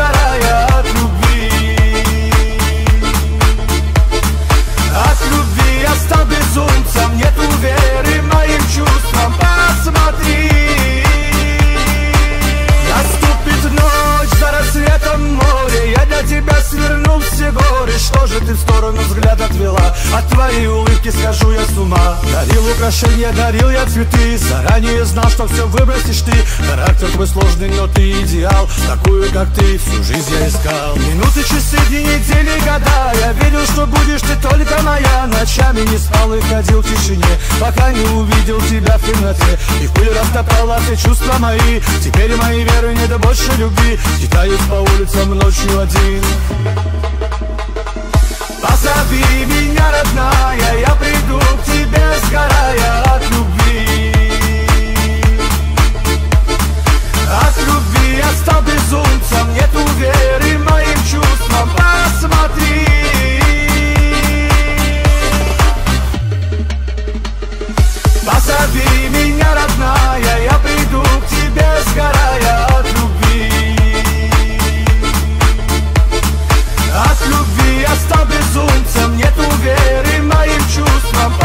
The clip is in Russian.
сгорая от любви. От любви я стал безумцем, нету веры моим чувствам. Посмотри, наступит ночь, за рассветом море. Я для тебя свернул все горы. Что же ты в сторону взгляд отвела? От твоей улыбки схожу я с ума. Дарил украшения, дарил я цветы. Заранее знал, что все выбросишь ты. Характер твой сложный, но ты идеал. Такую, как ты, всю жизнь я искал. Минуты, часы, дни, недели, года. Я верил, что будешь ты только моя. Ночами не спал и ходил в тишине, пока не увидел тебя в темноте. И в пыль растоптала все чувства мои. Теперь моей веры нет больше любви. Скитаюсь по улицам ночью один. Позови меня, родная, я приду к тебе, сгорая от любви. От любви я стал безумцем, нету веры моим чувствам. Посмотри, позови меня, родная, я приду к тебе, сгорая от любви. От любви я стал безумцем, нету веры моим чувствам.